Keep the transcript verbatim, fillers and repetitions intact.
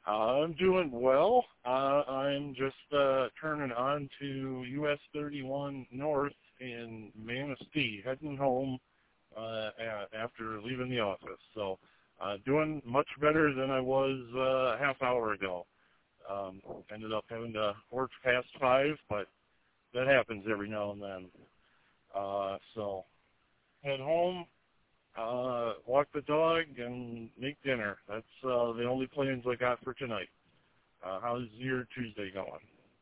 Uh, I'm doing well. Uh, I'm just uh, turning on to U S thirty-one North in Manistee, heading home uh, a- after leaving the office. So uh, doing much better than I was uh, a half hour ago. Um, ended up having to work past five, but that happens every now and then. Uh, so head home, uh, walk the dog, and make dinner. That's uh, the only plans I got for tonight. Uh, how's your Tuesday going?